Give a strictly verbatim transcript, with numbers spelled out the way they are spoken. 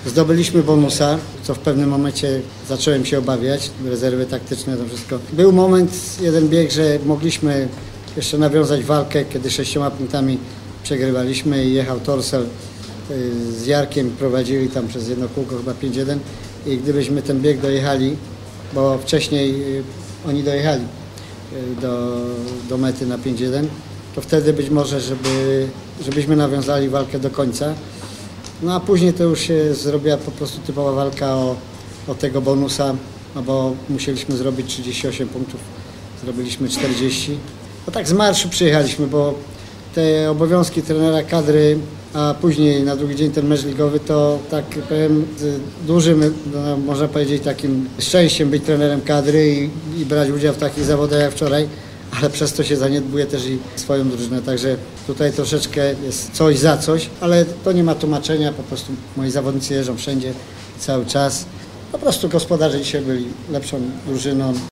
Zdobyliśmy bonusa, co w pewnym momencie zacząłem się obawiać, rezerwy taktyczne, to wszystko. Był moment, jeden bieg, że mogliśmy jeszcze nawiązać walkę, kiedy sześcioma punktami przegrywaliśmy i jechał Torsel z Jarkiem, prowadzili tam przez jedno kółko chyba pięć jeden i gdybyśmy ten bieg dojechali, bo wcześniej oni dojechali do, do mety na pięć jeden, to wtedy być może, żeby, żebyśmy nawiązali walkę do końca. No a później to już się zrobiła po prostu typowa walka o, o tego bonusa, no bo musieliśmy zrobić trzydzieści osiem punktów, zrobiliśmy czterdzieści. No tak z marszu przyjechaliśmy, bo te obowiązki trenera kadry, a później na drugi dzień ten mecz ligowy, to tak powiem dużym, no, można powiedzieć takim szczęściem być trenerem kadry i, i brać udział w takich zawodach jak wczoraj, ale przez to się zaniedbuje też i swoją drużynę, także tutaj troszeczkę jest coś za coś, ale to nie ma tłumaczenia, po prostu moi zawodnicy jeżdżą wszędzie cały czas. Po prostu gospodarze dzisiaj byli lepszą drużyną.